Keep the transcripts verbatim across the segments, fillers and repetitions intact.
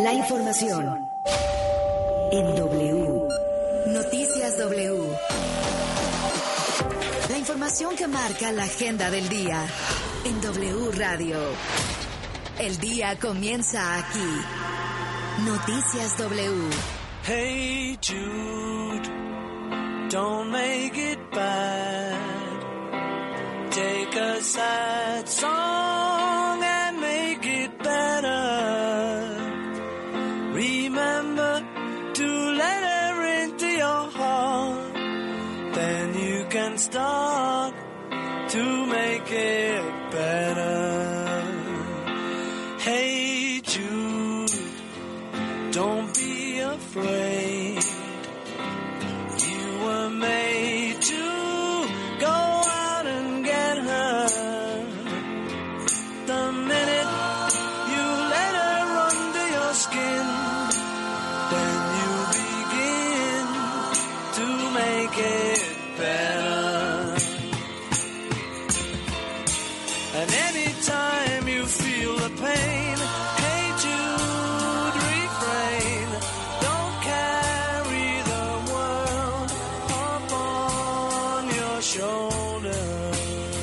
La información en W. Noticias W. La información que marca la agenda del día en W Radio. El día comienza aquí. Noticias W. Hey Jude, don't make it bad. Take a sad song and make it better. Remember to let her into your heart. Then you can start to make it better. Hey Jude, don't be afraid. You were made to go out and get her. The minute you let her under your skin, then you begin to make it better. And anytime you feel the pain, hey Jude, refrain. Don't carry the world upon your shoulder.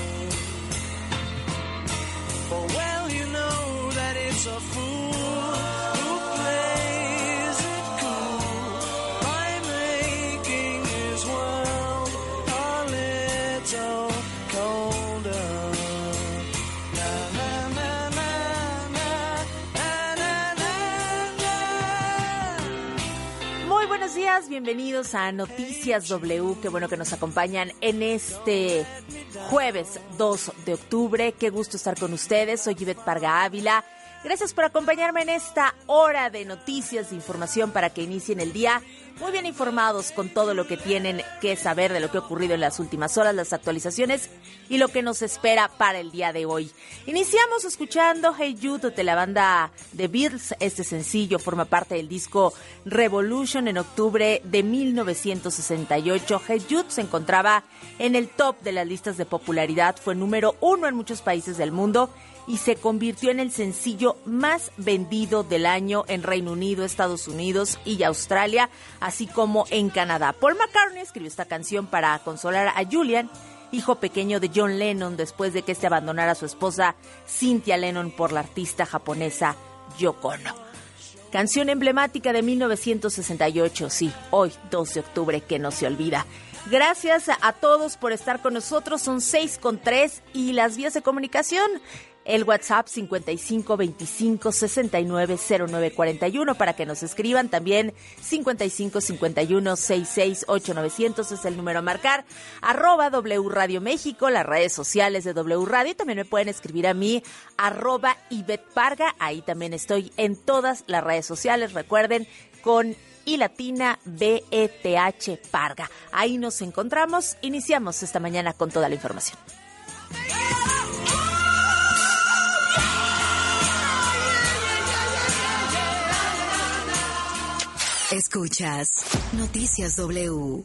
For well you know that it's a fool who plays it cool by making his world a little colder. Na, na, na, na, na, na, na, na. Muy buenos días, bienvenidos a Noticias W. Qué bueno que nos acompañan en este jueves dos de octubre. Qué gusto estar con ustedes. Soy Ivette Parga Ávila. Gracias por acompañarme en esta hora de noticias, de información para que inicien el día muy bien informados con todo lo que tienen que saber de lo que ha ocurrido en las últimas horas, las actualizaciones y lo que nos espera para el día de hoy. Iniciamos escuchando Hey Jude de la banda The Beatles. Este sencillo forma parte del disco Revolution en octubre de mil novecientos sesenta y ocho. Hey Jude se encontraba en el top de las listas de popularidad, fue número uno en muchos países del mundo y se convirtió en el sencillo más vendido del año en Reino Unido, Estados Unidos y Australia, así como en Canadá. Paul McCartney escribió esta canción para consolar a Julian, hijo pequeño de John Lennon, después de que este abandonara a su esposa Cynthia Lennon por la artista japonesa Yoko Ono. Canción emblemática de mil novecientos sesenta y ocho, sí, hoy dos de octubre, que no se olvida. Gracias a todos por estar con nosotros, son seis con tres y las vías de comunicación. El WhatsApp cincuenta y cinco veinticinco sesenta y nueve cero nueve cuarenta y uno para que nos escriban. También cincuenta y cinco cincuenta y uno sesenta y seis ocho novecientos es el número a marcar. Arroba W Radio México, las redes sociales de W Radio. También me pueden escribir a mí, arroba Ivette Parga. Ahí también estoy en todas las redes sociales. Recuerden, con I latina B E T H Parga. Ahí nos encontramos. Iniciamos esta mañana con toda la información. Escuchas Noticias W.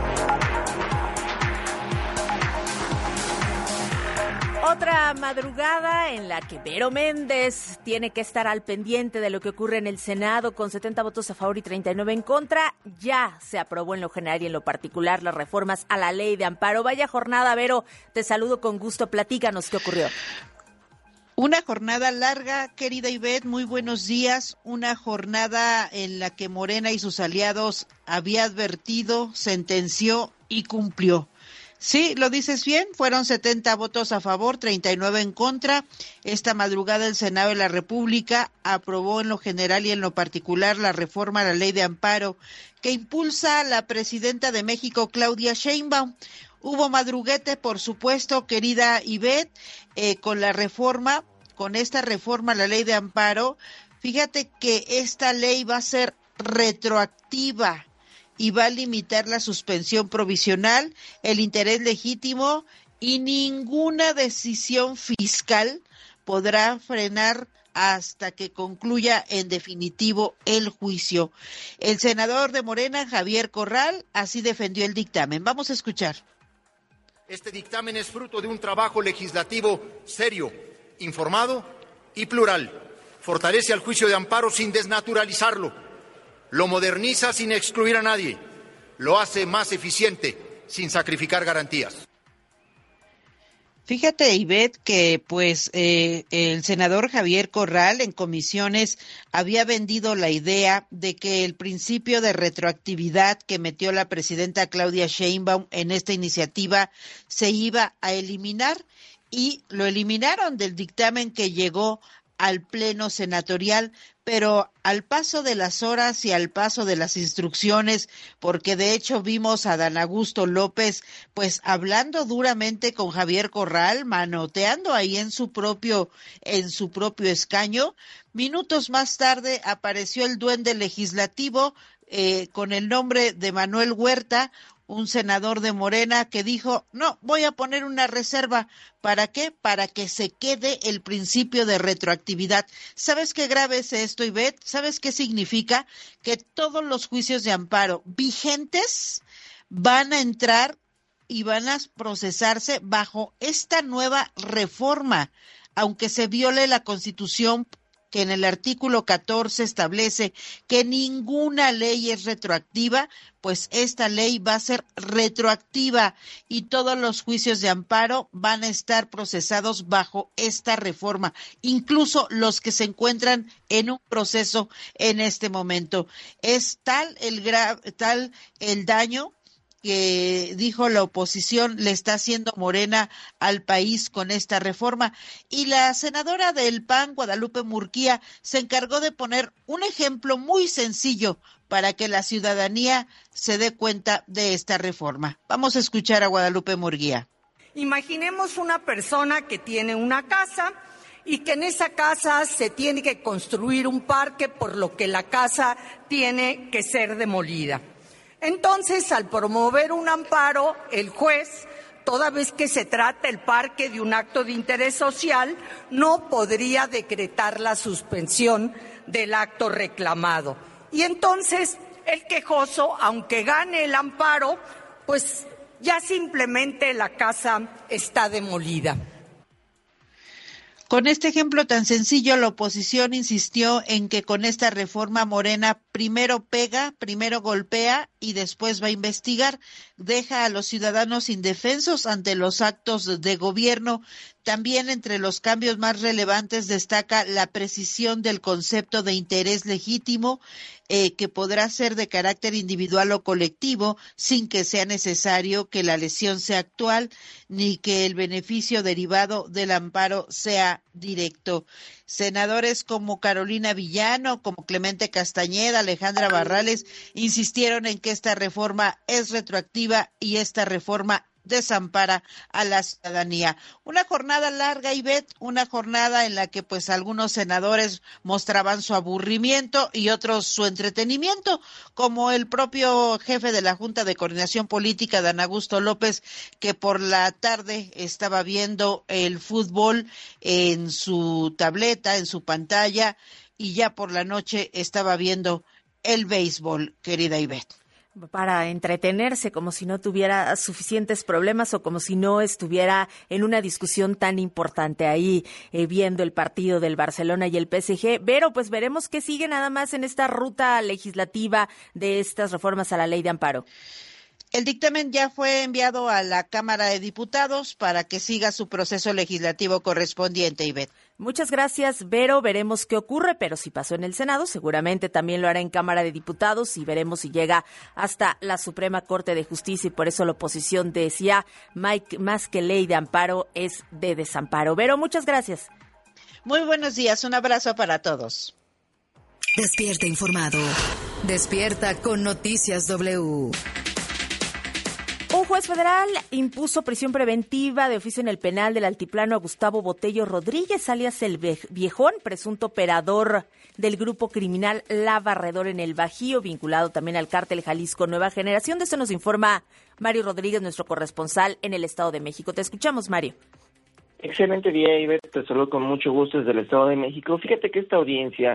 Otra madrugada en la que Vero Méndez tiene que estar al pendiente de lo que ocurre en el Senado, con setenta votos a favor y treinta y nueve en contra. Ya se aprobó en lo general y en lo particular las reformas a la ley de amparo. Vaya jornada, Vero, te saludo con gusto. Platícanos qué ocurrió. Una jornada larga, querida Ivette, muy buenos días. Una jornada en la que Morena y sus aliados había advertido, sentenció y cumplió. Sí, lo dices bien, fueron setenta votos a favor, treinta y nueve en contra. Esta madrugada el Senado de la República aprobó en lo general y en lo particular la reforma a la ley de amparo que impulsa la presidenta de México, Claudia Sheinbaum. Hubo madruguete, por supuesto, querida Ivette, eh, con la reforma, con esta reforma a la ley de amparo. Fíjate que esta ley va a ser retroactiva y va a limitar la suspensión provisional, el interés legítimo y ninguna decisión fiscal podrá frenar hasta que concluya en definitivo el juicio. El senador de Morena, Javier Corral, así defendió el dictamen. Vamos a escuchar. Este dictamen es fruto de un trabajo legislativo serio, informado y plural, fortalece al juicio de amparo sin desnaturalizarlo, lo moderniza sin excluir a nadie, lo hace más eficiente sin sacrificar garantías. Fíjate, Ivette, que pues eh, el senador Javier Corral en comisiones había vendido la idea de que el principio de retroactividad que metió la presidenta Claudia Sheinbaum en esta iniciativa se iba a eliminar, y lo eliminaron del dictamen que llegó al Pleno Senatorial, pero al paso de las horas y al paso de las instrucciones, porque de hecho vimos a Dan Augusto López pues hablando duramente con Javier Corral, manoteando ahí en su propio en su propio escaño. Minutos más tarde apareció el duende legislativo eh, con el nombre de Manuel Huerta, un senador de Morena, que dijo, no, voy a poner una reserva. ¿Para qué? Para que se quede el principio de retroactividad. ¿Sabes qué grave es esto, Ivette? ¿Sabes qué significa? Que todos los juicios de amparo vigentes van a entrar y van a procesarse bajo esta nueva reforma, aunque se viole la Constitución, que en el artículo catorce establece que ninguna ley es retroactiva, pues esta ley va a ser retroactiva y todos los juicios de amparo van a estar procesados bajo esta reforma, incluso los que se encuentran en un proceso en este momento. Es tal el gra- tal el daño que dijo la oposición le está haciendo Morena al país con esta reforma. Y la senadora del P A N, Guadalupe Murguía, se encargó de poner un ejemplo muy sencillo para que la ciudadanía se dé cuenta de esta reforma. Vamos a escuchar a Guadalupe Murguía. Imaginemos una persona que tiene una casa y que en esa casa se tiene que construir un parque, por lo que la casa tiene que ser demolida. Entonces, al promover un amparo, el juez, toda vez que se trata el parque de un acto de interés social, no podría decretar la suspensión del acto reclamado. Y entonces, el quejoso, aunque gane el amparo, pues ya simplemente la casa está demolida. Con este ejemplo tan sencillo, la oposición insistió en que con esta reforma Morena primero pega, primero golpea y después va a investigar. Deja a los ciudadanos indefensos ante los actos de gobierno. También entre los cambios más relevantes destaca la precisión del concepto de interés legítimo, eh, que podrá ser de carácter individual o colectivo, sin que sea necesario que la lesión sea actual, ni que el beneficio derivado del amparo sea directo. Senadores como Carolina Villano, como Clemente Castañeda, Alejandra Barrales, insistieron en que esta reforma es retroactiva y esta reforma desampara a la ciudadanía. Una jornada larga, Ivette, una jornada en la que pues algunos senadores mostraban su aburrimiento y otros su entretenimiento, como el propio jefe de la Junta de Coordinación Política, Dan Augusto López, que por la tarde estaba viendo el fútbol en su tableta, en su pantalla, y ya por la noche estaba viendo el béisbol, querida Ivette. Para entretenerse, como si no tuviera suficientes problemas o como si no estuviera en una discusión tan importante ahí eh, viendo el partido del Barcelona y el P S G. Pero pues veremos qué sigue nada más en esta ruta legislativa de estas reformas a la ley de amparo. El dictamen ya fue enviado a la Cámara de Diputados para que siga su proceso legislativo correspondiente, Ivette. Muchas gracias, Vero. Veremos qué ocurre, pero si pasó en el Senado, seguramente también lo hará en Cámara de Diputados y veremos si llega hasta la Suprema Corte de Justicia, y por eso la oposición decía, Mike, más que ley de amparo es de desamparo. Vero, muchas gracias. Muy buenos días, un abrazo para todos. Despierta informado. Despierta con Noticias W. Un juez federal impuso prisión preventiva de oficio en el penal del Altiplano a Gustavo Botello Rodríguez, alias El Viejón, presunto operador del grupo criminal La Barredora en el Bajío, vinculado también al cártel Jalisco Nueva Generación. De esto nos informa Mario Rodríguez, nuestro corresponsal en el Estado de México. Te escuchamos, Mario. Excelente día, Ivette. Te saludo con mucho gusto desde el Estado de México. Fíjate que esta audiencia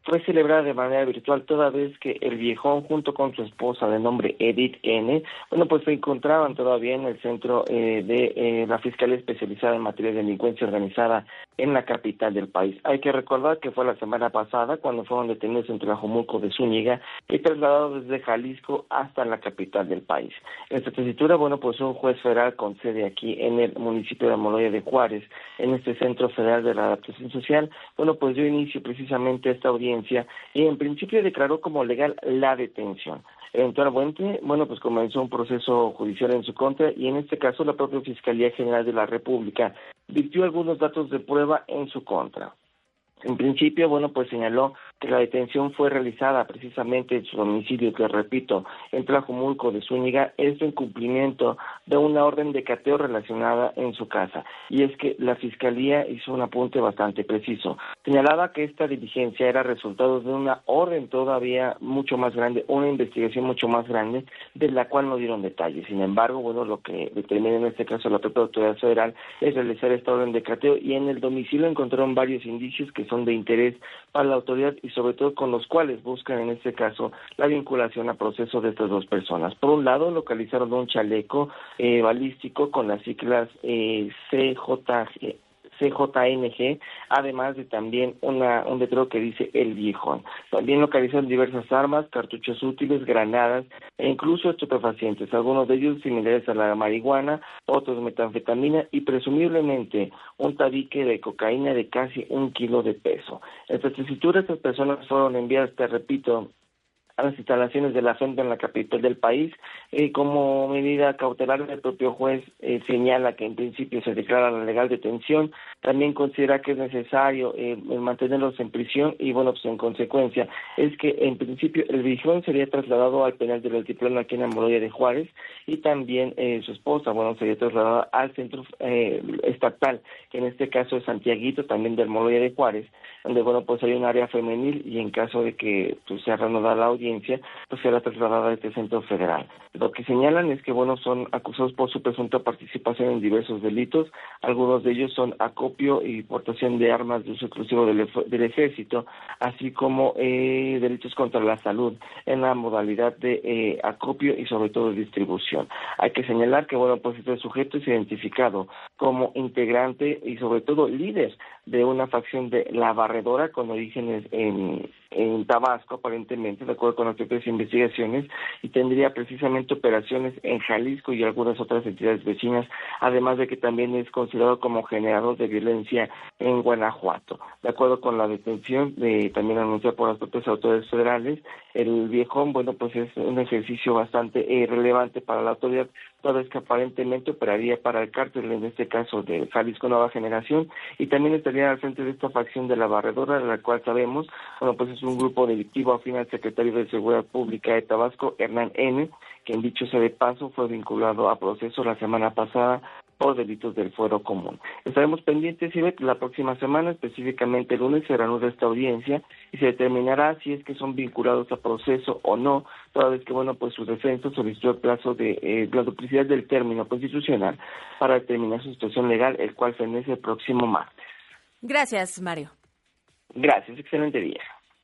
fue celebrada de manera virtual, toda vez que el viejón, junto con su esposa de nombre Edith N., bueno, pues se encontraban todavía en el centro eh, de eh, la Fiscalía Especializada en Materia de Delincuencia Organizada en la capital del país. Hay que recordar que fue la semana pasada cuando fueron detenidos en Tlajomulco de Zúñiga y trasladados desde Jalisco hasta la capital del país. En esta tesitura, bueno, pues un juez federal con sede aquí en el municipio de Almoloya de Juárez, en este Centro Federal de la Adaptación Social, bueno, pues dio inicio precisamente a esta audiencia y en principio declaró como legal la detención. Eventualmente, bueno, pues comenzó un proceso judicial en su contra y en este caso la propia Fiscalía General de la República virtió algunos datos de prueba en su contra. En principio, bueno, pues señaló que la detención fue realizada precisamente en su domicilio, que repito, en Tlajomulco de Zúñiga, esto en cumplimiento de una orden de cateo relacionada en su casa. Y es que la Fiscalía hizo un apunte bastante preciso. Señalaba que esta diligencia era resultado de una orden todavía mucho más grande, una investigación mucho más grande, de la cual no dieron detalles. Sin embargo, bueno, lo que determina en este caso la propia autoridad federal es realizar esta orden de cateo y en el domicilio encontraron varios indicios que son de interés para la autoridad y sobre todo con los cuales buscan en este caso la vinculación a proceso de estas dos personas. Por un lado, localizaron un chaleco eh, balístico con las siglas eh, C J G, C J N G, además de también una, un letrero que dice El Viejón. También localizaron diversas armas, cartuchos útiles, granadas e incluso estupefacientes, algunos de ellos similares a la marihuana, otros metanfetamina y presumiblemente un tabique de cocaína de casi un kilo de peso. En esta tesitura, estas personas fueron enviadas, te repito, a las instalaciones de la F E M T en la capital del país. Eh, como medida cautelar, el propio juez eh, señala que en principio se declara la legal detención, también considera que es necesario eh, mantenerlos en prisión y bueno, pues en consecuencia es que en principio el viejón sería trasladado al penal del Altiplano aquí en Almoloya de Juárez y también eh, su esposa, bueno, sería trasladada al centro eh, estatal, que en este caso es Santiaguito, también de Almoloya de Juárez, donde bueno, pues hay un área femenil y en caso de que pues, sea reanudada la audiencia, pues será trasladada a este centro federal. Lo que señalan es que, bueno, son acusados por su presunta participación en diversos delitos, algunos de ellos son acopio y portación de armas de uso exclusivo del, del ejército, así como eh, delitos contra la salud en la modalidad de eh, acopio y sobre todo de distribución. Hay que señalar que, bueno, pues este sujeto es identificado como integrante y sobre todo líder de una facción de La Barredora con orígenes en, en Tabasco, aparentemente, de acuerdo con las propias investigaciones, y tendría precisamente operaciones en Jalisco y algunas otras entidades vecinas, además de que también es considerado como generador de violencia en Guanajuato. De acuerdo con la detención, de, también anunciada por las propias autoridades federales, el viejón, bueno, pues es un ejercicio bastante eh, relevante para la autoridad, toda vez que aparentemente operaría para el cártel, en este caso de Jalisco Nueva Generación, y también estaría al frente de esta facción de La Barredora, de la cual sabemos, bueno, pues es un grupo delictivo afín al secretario de Seguridad Pública de Tabasco, Hernán N., que en dicho sea de paso fue vinculado a proceso la semana pasada por delitos del fuero común. Estaremos pendientes, Ivette, la próxima semana, específicamente el lunes, se reanuda esta audiencia y se determinará si es que son vinculados a proceso o no, toda vez que, bueno, pues su defensa solicitó el plazo de eh, la duplicidad del término constitucional para determinar su situación legal, el cual se inicia el próximo martes. Gracias, Mario. Gracias, excelente día.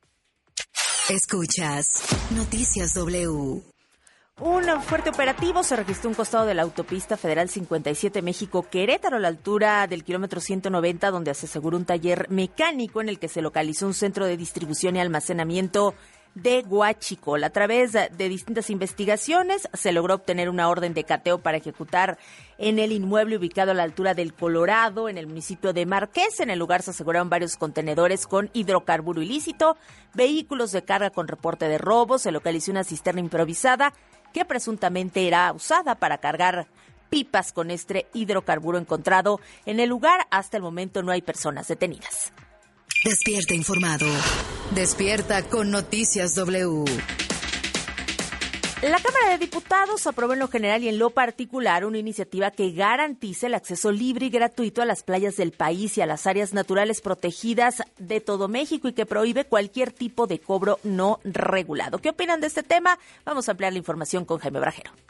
Escuchas Noticias W. Un fuerte operativo se registró a un costado de la autopista federal cincuenta y siete México-Querétaro, a la altura del kilómetro ciento noventa, donde se aseguró un taller mecánico en el que se localizó un centro de distribución y almacenamiento de huachicol. A través de distintas investigaciones se logró obtener una orden de cateo para ejecutar en el inmueble ubicado a la altura del Colorado, en el municipio de Marqués. En el lugar se aseguraron varios contenedores con hidrocarburo ilícito, vehículos de carga con reporte de robo, se localizó una cisterna improvisada que presuntamente era usada para cargar pipas con este hidrocarburo encontrado en el lugar. Hasta el momento no hay personas detenidas. Despierta informado. Despierta con Noticias W. La Cámara de Diputados aprobó en lo general y en lo particular una iniciativa que garantice el acceso libre y gratuito a las playas del país y a las áreas naturales protegidas de todo México y que prohíbe cualquier tipo de cobro no regulado. ¿Qué opinan de este tema? Vamos a ampliar la información con Jaime Brajero.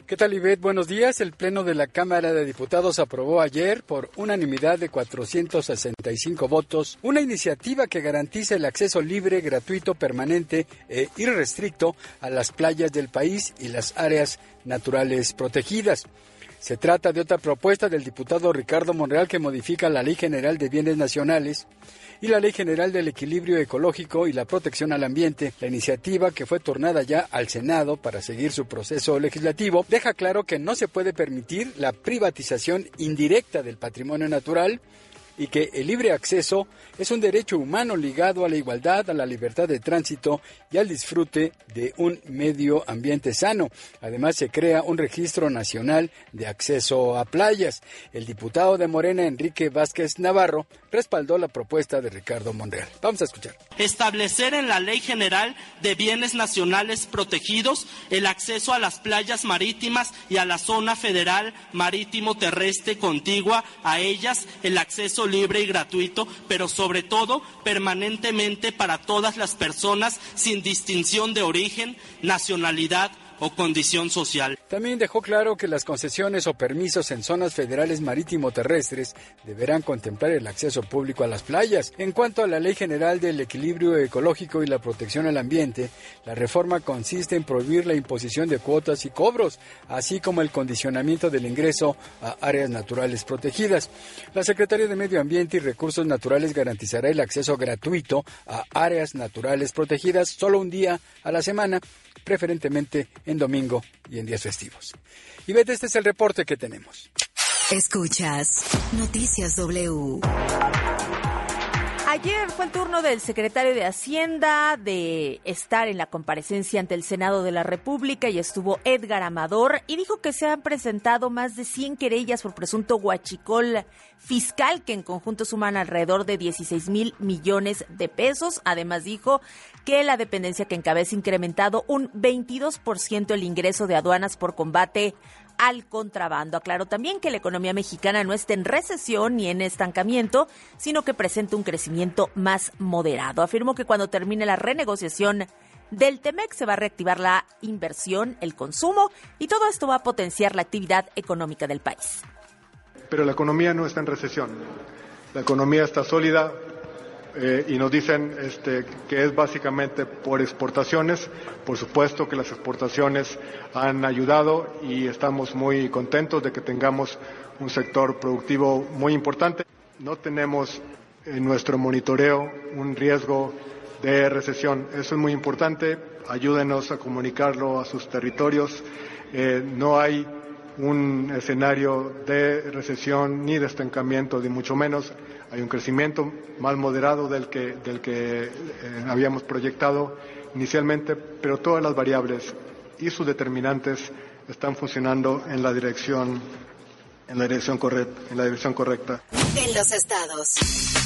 ¿Qué tal, Ivette? Buenos días. El Pleno de la Cámara de Diputados aprobó ayer, por unanimidad de cuatrocientos sesenta y cinco votos, una iniciativa que garantiza el acceso libre, gratuito, permanente e irrestricto a las playas del país y las áreas naturales protegidas. Se trata de otra propuesta del diputado Ricardo Monreal que modifica la Ley General de Bienes Nacionales y la Ley General del Equilibrio Ecológico y la Protección al Ambiente. La iniciativa, que fue turnada ya al Senado para seguir su proceso legislativo, deja claro que no se puede permitir la privatización indirecta del patrimonio natural y que el libre acceso es un derecho humano ligado a la igualdad, a la libertad de tránsito y al disfrute de un medio ambiente sano. Además, se crea un registro nacional de acceso a playas. El diputado de Morena, Enrique Vázquez Navarro, respaldó la propuesta de Ricardo Monreal. Vamos a escuchar. Establecer en la Ley General de Bienes Nacionales Protegidos el acceso a las playas marítimas y a la zona federal marítimo terrestre contigua a ellas, el acceso libre y gratuito, pero sobre todo permanentemente para todas las personas sin distinción de origen, nacionalidad o condición social. También dejó claro que las concesiones o permisos en zonas federales marítimo-terrestres deberán contemplar el acceso público a las playas. En cuanto a la Ley General del Equilibrio Ecológico y la Protección al Ambiente, la reforma consiste en prohibir la imposición de cuotas y cobros, así como el condicionamiento del ingreso a áreas naturales protegidas. La Secretaría de Medio Ambiente y Recursos Naturales garantizará el acceso gratuito a áreas naturales protegidas solo un día a la semana, preferentemente en domingo y en días festivos. Y vete, este es el reporte que tenemos. Escuchas Noticias W. Ayer fue el turno del secretario de Hacienda de estar en la comparecencia ante el Senado de la República y estuvo Edgar Amador y dijo que se han presentado más de cien querellas por presunto huachicol fiscal que en conjunto suman alrededor de dieciséis mil millones de pesos. Además dijo que la dependencia que encabeza ha incrementado un veintidós por ciento el ingreso de aduanas por combate al contrabando. Aclaró también que la economía mexicana no está en recesión ni en estancamiento, sino que presenta un crecimiento más moderado. Afirmó que cuando termine la renegociación del T-MEC se va a reactivar la inversión, el consumo y todo esto va a potenciar la actividad económica del país. Pero la economía no está en recesión. La economía está sólida. Eh, y nos dicen este, que es básicamente por exportaciones. Por supuesto que las exportaciones han ayudado y estamos muy contentos de que tengamos un sector productivo muy importante. No tenemos en nuestro monitoreo un riesgo de recesión. Eso es muy importante. Ayúdenos a comunicarlo a sus territorios. Eh, no hay un escenario de recesión ni de estancamiento, ni mucho menos. Hay un crecimiento más moderado del que, del que eh, habíamos proyectado inicialmente, pero todas las variables y sus determinantes están funcionando en la dirección, en la dirección correcta, en la dirección correcta. En los estados.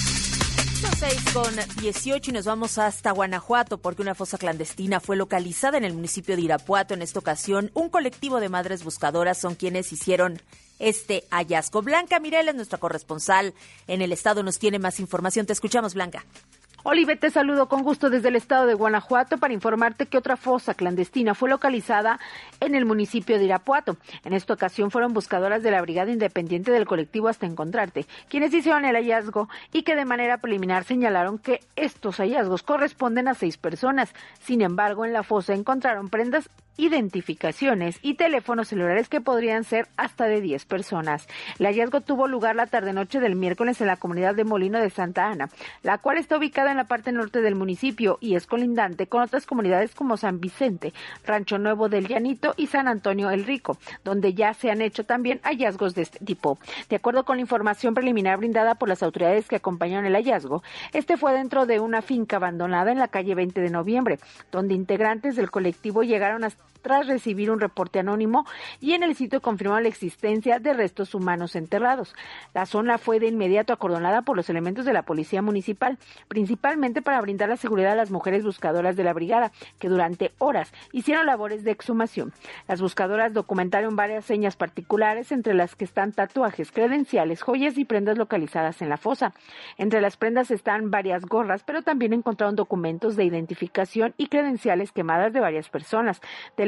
seis con dieciocho y nos vamos hasta Guanajuato porque una fosa clandestina fue localizada en el municipio de Irapuato. En esta ocasión, un colectivo de madres buscadoras son quienes hicieron este hallazgo. Blanca Mirel es nuestra corresponsal en el estado, nos tiene más información. Te escuchamos, Blanca. Olive, te saludo con gusto desde el estado de Guanajuato para informarte que otra fosa clandestina fue localizada en el municipio de Irapuato. En esta ocasión fueron buscadoras de la Brigada Independiente del colectivo Hasta Encontrarte, quienes hicieron el hallazgo y que de manera preliminar señalaron que estos hallazgos corresponden a seis personas. Sin embargo, en la fosa encontraron prendas, identificaciones y teléfonos celulares que podrían ser hasta de diez personas. El hallazgo tuvo lugar la tarde-noche del miércoles en la comunidad de Molino de Santa Ana, la cual está ubicada en la parte norte del municipio y es colindante con otras comunidades como San Vicente, Rancho Nuevo del Llanito y San Antonio el Rico, donde ya se han hecho también hallazgos de este tipo. De acuerdo con la información preliminar brindada por las autoridades que acompañaron el hallazgo, este fue dentro de una finca abandonada en la calle veinte de noviembre, donde integrantes del colectivo llegaron hasta tras recibir un reporte anónimo y en el sitio confirmaron la existencia de restos humanos enterrados. La zona fue de inmediato acordonada por los elementos de la policía municipal, principalmente para brindar la seguridad a las mujeres buscadoras de la brigada, que durante horas hicieron labores de exhumación. Las buscadoras documentaron varias señas particulares, entre las que están tatuajes, credenciales, joyas y prendas localizadas en la fosa. Entre las prendas están varias gorras, pero también encontraron documentos de identificación y credenciales quemadas de varias personas, de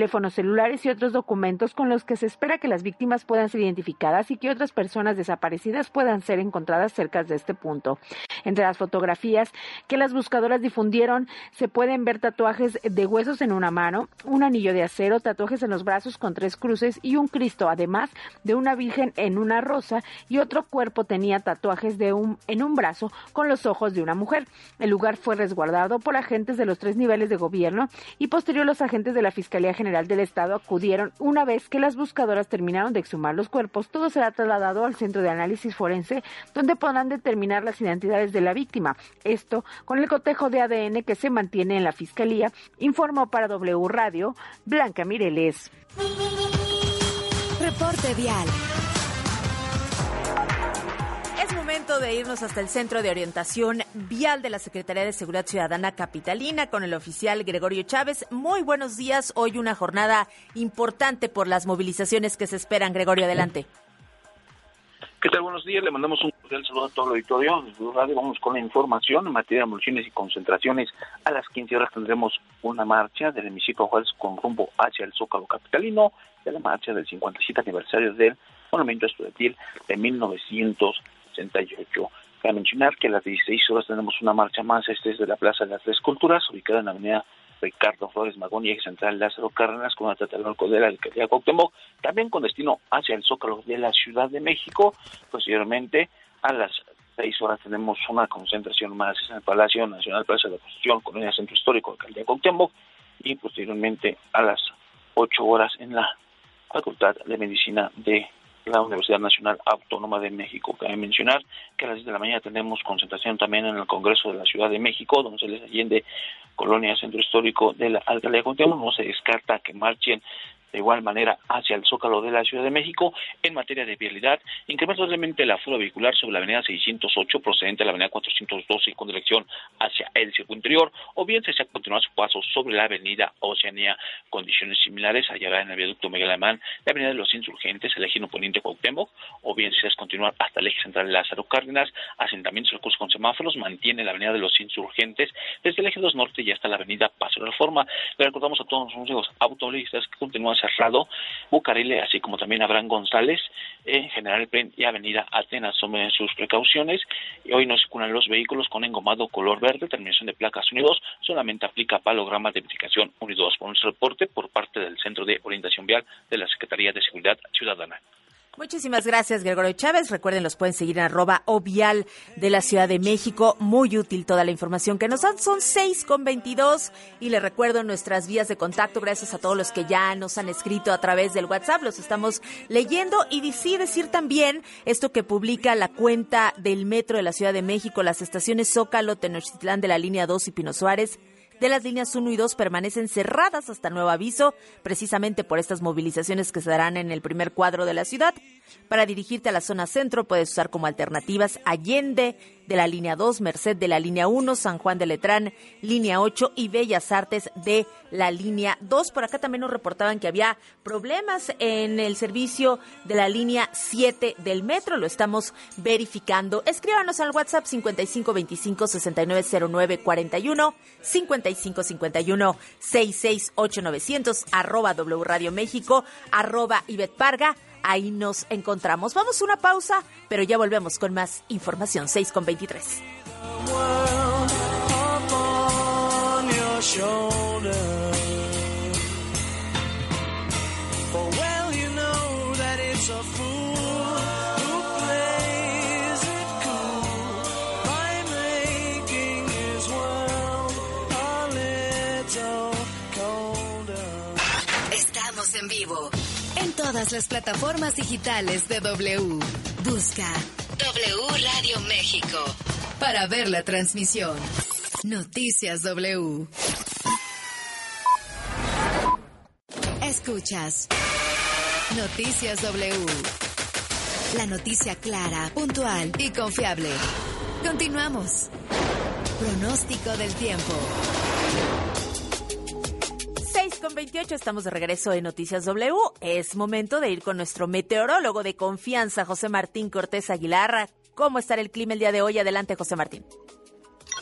teléfonos celulares y otros documentos con los que se espera que las víctimas puedan ser identificadas y que otras personas desaparecidas puedan ser encontradas cerca de este punto. Entre las fotografías que las buscadoras difundieron se pueden ver tatuajes de huesos en una mano, un anillo de acero, tatuajes en los brazos con tres cruces y un Cristo, además de una virgen en una rosa, y otro cuerpo tenía tatuajes de un, en un brazo con los ojos de una mujer. El lugar fue resguardado por agentes de los tres niveles de gobierno y posterior los agentes de la Fiscalía General del Estado acudieron una vez que las buscadoras terminaron de exhumar los cuerpos. Todo será trasladado al Centro de Análisis Forense, donde podrán determinar las identidades de la víctima. Esto con el cotejo de A D N que se mantiene en la Fiscalía, informó para W Radio Blanca Mireles. Reporte vial. Es momento de irnos hasta el Centro de Orientación Vial de la Secretaría de Seguridad Ciudadana Capitalina con el oficial Gregorio Chávez. Muy buenos días. Hoy una jornada importante por las movilizaciones que se esperan. Gregorio, adelante. ¿Qué tal? Buenos días. Le mandamos un cordial saludo a todo el auditorio. Desde Radio vamos con la información en materia de movilizaciones y concentraciones. A las quince horas tendremos una marcha del hemiciclo Juárez con rumbo hacia el Zócalo capitalino, de la marcha del cincuenta y siete aniversario del Monumento Estudiantil de mil novecientos sesenta y ocho. Cabe mencionar que a las dieciséis horas tenemos una marcha más. Este es de la Plaza de las Tres Culturas, ubicada en la avenida Ricardo Flores Magón y eje central Lázaro Cárdenas, con la Tlatelolco de la alcaldía Cuauhtémoc, también con destino hacia el Zócalo de la Ciudad de México. Posteriormente, a las seis horas tenemos una concentración más en el Palacio Nacional, Plaza de la Constitución, Colonia Centro Histórico, alcaldía Cuauhtémoc, y posteriormente a las ocho horas en la Facultad de Medicina de la Universidad Nacional Autónoma de México. Cabe mencionar que a las diez de la mañana tenemos concentración también en el Congreso de la Ciudad de México, donde se les Allende, Colonia Centro Histórico de la alcaldía Cuauhtémoc. No se descarta que marchen de igual manera hacia el Zócalo de la Ciudad de México. En materia de vialidad, incrementa totalmente el aforo vehicular sobre la avenida seiscientos ocho procedente de la avenida cuatrocientos doce con dirección hacia el circuito interior, o bien se desea continuar su paso sobre la avenida Oceanía. Condiciones similares hallará en el viaducto Miguel Alemán, la avenida de los Insurgentes, el eje poniente Cuauhtémoc, o bien se desea continuar hasta el eje central Lázaro Cárdenas. Asentamientos recursos con semáforos, mantiene la avenida de los Insurgentes desde el eje dos norte y hasta la avenida Paso de la Reforma. Le recordamos a todos los automovilistas que continúan cerrado Bucarile, así como también Abraham González, en General Pren y Avenida Atenas. Tomen sus precauciones. Y hoy no circulan los vehículos con engomado color verde, terminación de placas uno y dos, solamente aplica palogramas de verificación uno y dos. Por nuestro reporte por parte del Centro de Orientación Vial de la Secretaría de Seguridad Ciudadana. Muchísimas gracias, Gregorio Chávez. Recuerden, los pueden seguir en arroba ovial de la Ciudad de México. Muy útil toda la información que nos dan. Son seis con veintidós y les recuerdo nuestras vías de contacto. Gracias a todos los que ya nos han escrito a través del WhatsApp. Los estamos leyendo y sí decir también esto que publica la cuenta del Metro de la Ciudad de México. Las estaciones Zócalo, Tenochtitlán de la línea dos y Pino Suárez de las líneas uno y dos permanecen cerradas hasta nuevo aviso, precisamente por estas movilizaciones que se darán en el primer cuadro de la ciudad. Para dirigirte a la zona centro puedes usar como alternativas Allende de la línea dos, Merced de la línea uno, San Juan de Letrán, línea ocho y Bellas Artes de la línea dos. Por acá también nos reportaban que había problemas en el servicio de la línea siete del metro. Lo estamos verificando. Escríbanos al WhatsApp cincuenta y cinco veinticinco sesenta y nueve cero nueve cuarenta y uno, cincuenta y cinco cincuenta y uno sesenta y seis ocho novecientos, arroba W Radio México, arroba Ivette Parga. Ahí nos encontramos. Vamos a una pausa, pero ya volvemos con más información. seis con veintitrés. Estamos en vivo en todas las plataformas digitales de W. Busca W Radio México para ver la transmisión. Noticias W. Escuchas Noticias W. La noticia clara, puntual y confiable. Continuamos. Pronóstico del tiempo. seis con veintiocho, estamos de regreso en Noticias W. Es momento de ir con nuestro meteorólogo de confianza, José Martín Cortés Aguilar. ¿Cómo estará el clima el día de hoy? Adelante, José Martín.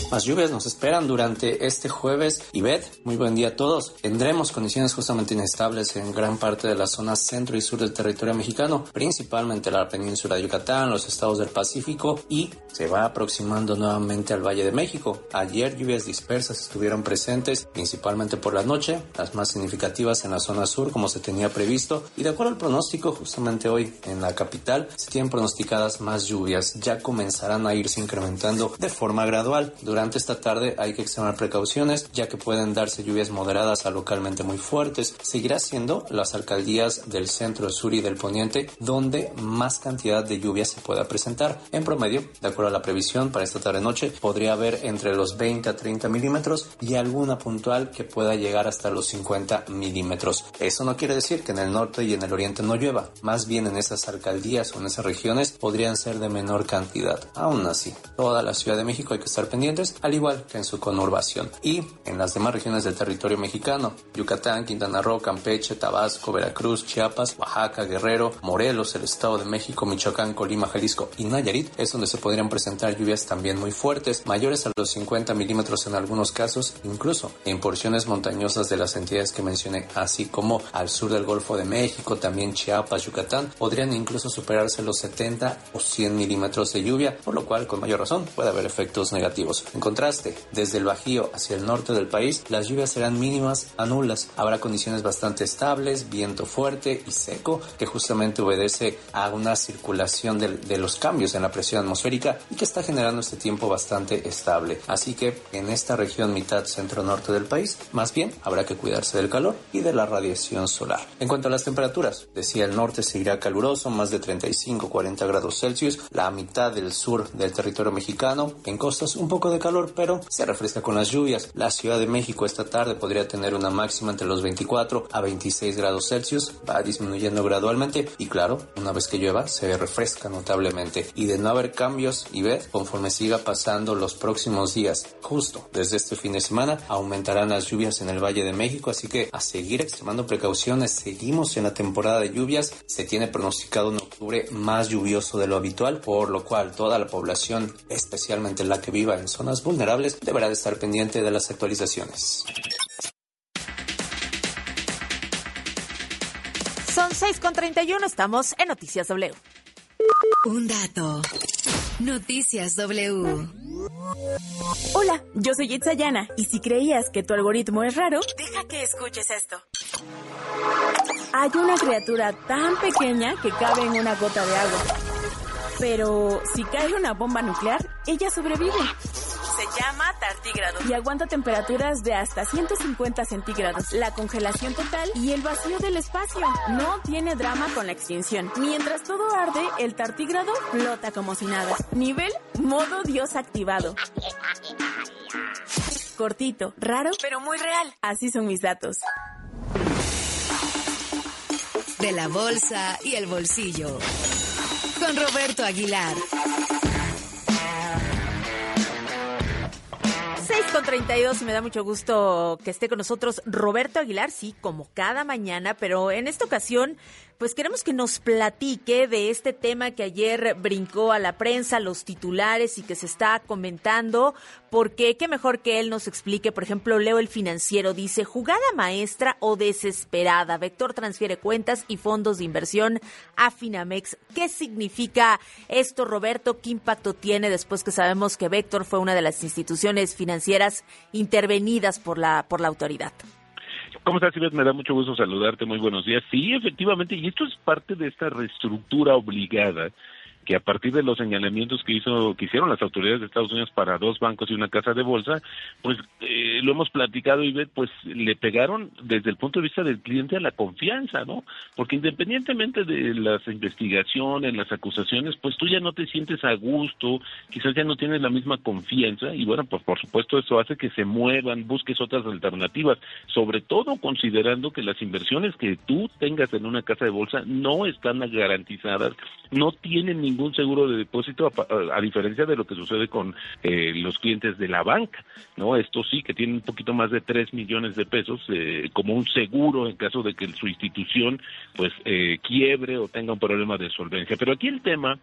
Más lluvias nos esperan durante este jueves. Ivette, muy buen día a todos. Tendremos condiciones justamente inestables en gran parte de la zona centro y sur del territorio mexicano, principalmente la península de Yucatán, los estados del Pacífico, y se va aproximando nuevamente al Valle de México. Ayer lluvias dispersas estuvieron presentes, principalmente por la noche, las más significativas en la zona sur como se tenía previsto, y de acuerdo al pronóstico, justamente hoy en la capital se tienen pronosticadas más lluvias. Ya comenzarán a irse incrementando de forma gradual. Durante esta tarde hay que extremar precauciones, ya que pueden darse lluvias moderadas a localmente muy fuertes. Seguirá siendo las alcaldías del centro, sur y del poniente donde más cantidad de lluvia se pueda presentar. En promedio, de acuerdo a la previsión para esta tarde-noche, podría haber entre los veinte a treinta milímetros y alguna puntual que pueda llegar hasta los cincuenta milímetros. Eso no quiere decir que en el norte y en el oriente no llueva. Más bien en esas alcaldías o en esas regiones podrían ser de menor cantidad. Aún así, toda la Ciudad de México hay que estar pendientes, al igual que en su conurbación. Y en las demás regiones del territorio mexicano, Yucatán, Quintana Roo, Campeche, Tabasco, Veracruz, Chiapas, Oaxaca, Guerrero, Morelos, el Estado de México, Michoacán, Colima, Jalisco y Nayarit, es donde se podrían presentar lluvias también muy fuertes, mayores a los cincuenta milímetros en algunos casos, incluso en porciones montañosas de las entidades que mencioné, así como al sur del Golfo de México, también Chiapas, Yucatán, podrían incluso superarse los setenta o cien milímetros de lluvia, por lo cual, con mayor razón, puede haber efectos negativos. En contraste, desde el Bajío hacia el norte del país, las lluvias serán mínimas a nulas. Habrá condiciones bastante estables, viento fuerte y seco, que justamente obedece a una circulación de, de los cambios en la presión atmosférica y que está generando este tiempo bastante estable. Así que en esta región mitad centro-norte del país, más bien habrá que cuidarse del calor y de la radiación solar. En cuanto a las temperaturas, decía el norte seguirá caluroso, más de treinta y cinco a cuarenta grados Celsius, la mitad del sur del territorio mexicano, en costas un poco de calor, pero se refresca con las lluvias. La Ciudad de México esta tarde podría tener una máxima entre los veinticuatro a veintiséis grados Celsius, va disminuyendo gradualmente y claro, una vez que llueva se refresca notablemente. Y de no haber cambios, y ver, conforme siga pasando los próximos días, justo desde este fin de semana, aumentarán las lluvias en el Valle de México, así que a seguir extremando precauciones. Seguimos en la temporada de lluvias, se tiene pronosticado un octubre más lluvioso de lo habitual, por lo cual toda la población, especialmente la que viva en zonas vulnerables, deberá de estar pendiente de las actualizaciones. Son seis con treinta y uno, estamos en Noticias W. Un dato. Noticias W. Hola, yo soy Itzayana, y si creías que tu algoritmo es raro, deja que escuches esto. Hay una criatura tan pequeña que cabe en una gota de agua. Pero si cae una bomba nuclear, ella sobrevive. Se llama tartígrado y aguanta temperaturas de hasta ciento cincuenta centígrados, la congelación total y el vacío del espacio. No tiene drama con la extinción. Mientras todo arde, el tartígrado flota como si nada. Nivel modo Dios activado. Cortito, raro, pero muy real. Así son mis datos. De la bolsa y el bolsillo. Con Roberto Aguilar. seis con treinta y dos, me da mucho gusto que esté con nosotros Roberto Aguilar, sí, como cada mañana, pero en esta ocasión, pues queremos que nos platique de este tema que ayer brincó a la prensa, los titulares y que se está comentando, porque qué mejor que él nos explique. Por ejemplo, Leo El Financiero dice, jugada maestra o desesperada, Vector transfiere cuentas y fondos de inversión a Finamex. ¿Qué significa esto, Roberto? ¿Qué impacto tiene después que sabemos que Vector fue una de las instituciones financieras intervenidas por la, por la autoridad? ¿Cómo estás, Ivette? Me da mucho gusto saludarte, muy buenos días. Sí, efectivamente, y esto es parte de esta reestructura obligada que a partir de los señalamientos que hizo que hicieron las autoridades de Estados Unidos para dos bancos y una casa de bolsa, pues eh, lo hemos platicado, Ivette, pues le pegaron desde el punto de vista del cliente a la confianza, ¿no? Porque independientemente de las investigaciones, las acusaciones, pues tú ya no te sientes a gusto, quizás ya no tienes la misma confianza y bueno, pues por supuesto eso hace que se muevan, busques otras alternativas, sobre todo considerando que las inversiones que tú tengas en una casa de bolsa no están garantizadas, no tienen ningún seguro de depósito, a, a, a diferencia de lo que sucede con eh, los clientes de la banca, ¿no? Estos sí que tienen un poquito más de tres millones de pesos eh, como un seguro en caso de que su institución pues eh, quiebre o tenga un problema de solvencia. Pero aquí el tema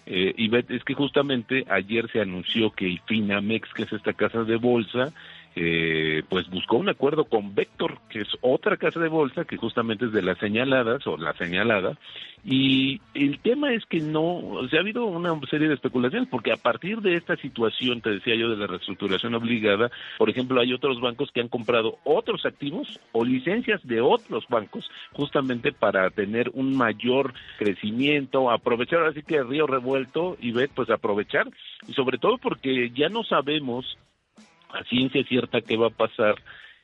eh, Ivette, es que justamente ayer se anunció que Finamex, que es esta casa de bolsa, Eh, pues buscó un acuerdo con Vector, que es otra casa de bolsa que justamente es de las señaladas o la señalada, y el tema es que no, o sea, ha habido una serie de especulaciones, porque a partir de esta situación, te decía yo, de la reestructuración obligada, por ejemplo, hay otros bancos que han comprado otros activos o licencias de otros bancos, justamente para tener un mayor crecimiento, aprovechar, así que el río revuelto, y ver, pues aprovechar, y sobre todo porque ya no sabemos a ciencia cierta qué va a pasar,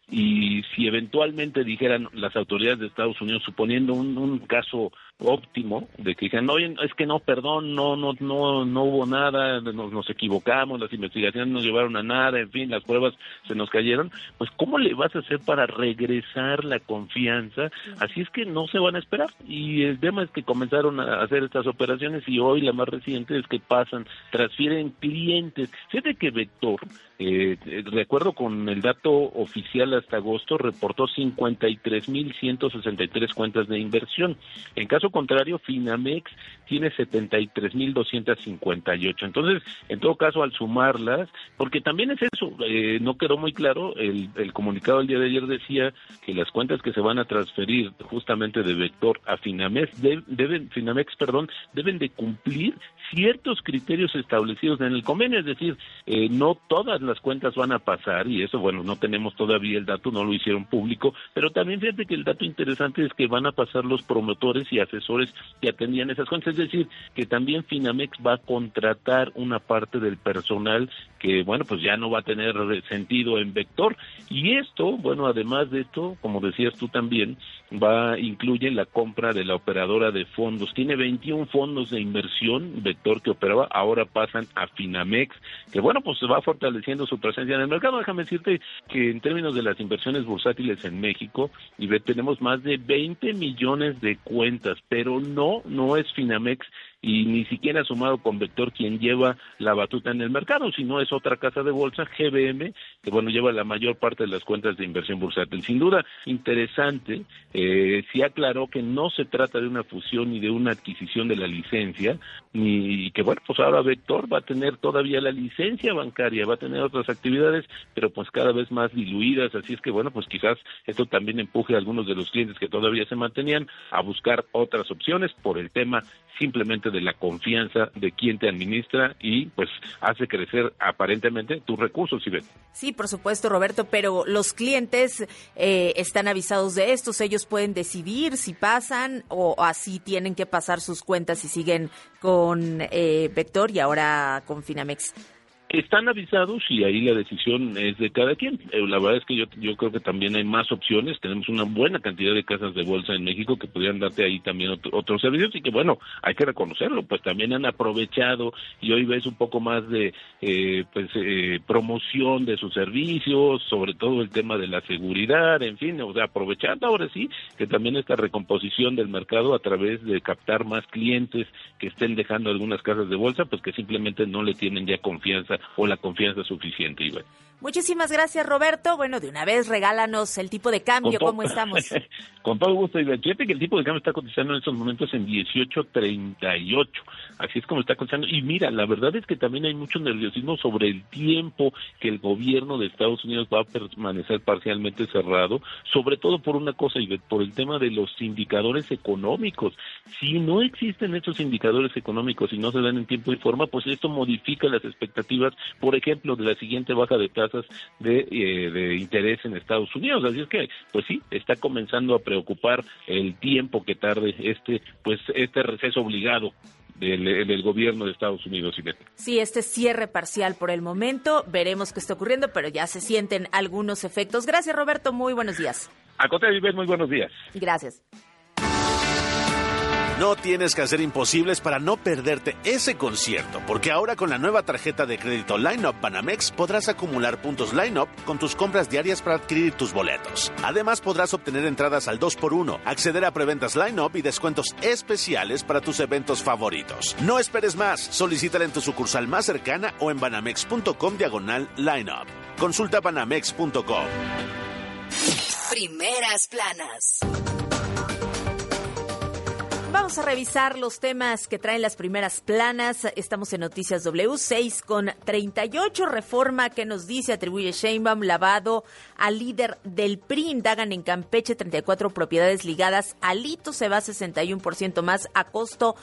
y si eventualmente dijeran las autoridades de Estados Unidos, suponiendo un, un caso óptimo, de que dijeran, oye, es que no, perdón, no no no no hubo nada, nos, nos equivocamos, las investigaciones no llevaron a nada, en fin, las pruebas se nos cayeron, pues ¿cómo le vas a hacer para regresar la confianza? Así es que no se van a esperar, y el tema es que comenzaron a hacer estas operaciones, y hoy la más reciente es que pasan, transfieren clientes. Fíjate que Vector, eh, de acuerdo con el dato oficial hasta agosto, reportó cincuenta y tres mil ciento sesenta y tres cuentas de inversión. En caso contrario, Finamex tiene setenta y tres mil doscientos cincuenta y ocho. Entonces, en todo caso, al sumarlas, porque también es eso, eh, no quedó muy claro, el, el comunicado del día de ayer decía que las cuentas que se van a transferir justamente de Vector a Finamex, de, deben, Finamex, perdón, deben de cumplir ciertos criterios establecidos en el convenio, es decir, eh, no todas las cuentas van a pasar, y eso, bueno, no tenemos todavía el dato, no lo hicieron público, pero también fíjate que el dato interesante es que van a pasar los promotores y asesores que atendían esas cuentas, es decir, que también Finamex va a contratar una parte del personal que, bueno, pues ya no va a tener sentido en Vector, y esto, bueno, además de esto, como decías tú también, va, incluye la compra de la operadora de fondos, tiene veintiún fondos de inversión, Vector, que operaba, ahora pasan a Finamex, que bueno, pues se va fortaleciendo su presencia en el mercado. Déjame decirte que en términos de las inversiones bursátiles en México, y tenemos más de veinte millones de cuentas, pero no, no es Finamex, y ni siquiera sumado con Vector quien lleva la batuta en el mercado, sino es otra casa de bolsa, G B M, que bueno, lleva la mayor parte de las cuentas de inversión bursátil. Sin duda, interesante, eh, sí aclaró que no se trata de una fusión ni de una adquisición de la licencia, ni que bueno, pues ahora Vector va a tener todavía la licencia bancaria, va a tener otras actividades, pero pues cada vez más diluidas, así es que bueno, pues quizás esto también empuje a algunos de los clientes que todavía se mantenían a buscar otras opciones por el tema simplemente de la confianza de quien te administra y pues hace crecer aparentemente tus recursos, Ivette. Sí, por supuesto, Roberto, pero los clientes eh, están avisados de estos, ellos pueden decidir si pasan o así tienen que pasar sus cuentas y siguen con eh, Vector y ahora con Finamex. Están avisados y ahí la decisión es de cada quien. Eh, la verdad es que yo yo creo que también hay más opciones. Tenemos una buena cantidad de casas de bolsa en México que podrían darte ahí también otro, otros servicios y que, bueno, hay que reconocerlo, pues también han aprovechado y hoy ves un poco más de eh, pues eh, promoción de sus servicios, sobre todo el tema de la seguridad, en fin, o sea, aprovechando ahora sí que también esta recomposición del mercado a través de captar más clientes que estén dejando algunas casas de bolsa, pues que simplemente no le tienen ya confianza o la confianza suficiente, Iván. Muchísimas gracias, Roberto. Bueno, de una vez regálanos el tipo de cambio, todo, ¿cómo estamos? Con todo gusto, Iván. Fíjate que el tipo de cambio está cotizando en estos momentos en dieciocho treinta y ocho. Así es como está cotizando. Y mira, la verdad es que también hay mucho nerviosismo sobre el tiempo que el gobierno de Estados Unidos va a permanecer parcialmente cerrado, sobre todo por una cosa, Iván, por el tema de los indicadores económicos. Si no existen estos indicadores económicos y no se dan en tiempo y forma, pues esto modifica las expectativas, por ejemplo, de la siguiente baja de tasas de, eh, de interés en Estados Unidos. Así es que, pues sí, está comenzando a preocupar el tiempo que tarde este, pues este receso obligado del, del gobierno de Estados Unidos. Sí, este cierre parcial por el momento, veremos qué está ocurriendo, pero ya se sienten algunos efectos. Gracias, Roberto, muy buenos días. A contrario, muy buenos días. Gracias. No tienes que hacer imposibles para no perderte ese concierto, porque ahora con la nueva tarjeta de crédito Line Up Banamex podrás acumular puntos Line Up con tus compras diarias para adquirir tus boletos. Además podrás obtener entradas al dos por uno, acceder a preventas Line Up y descuentos especiales para tus eventos favoritos. No esperes más, solicítala en tu sucursal más cercana o en banamex.com diagonal Line Up. Consulta banamex punto com. Primeras planas. Vamos vamos a revisar los temas que traen las primeras planas. Estamos en Noticias W, seis con treinta y ocho. Reforma que nos dice atribuye Sheinbaum lavado al líder del P R I. Indagan en Campeche treinta y cuatro propiedades ligadas a Alito. Se va sesenta y uno por ciento más a costo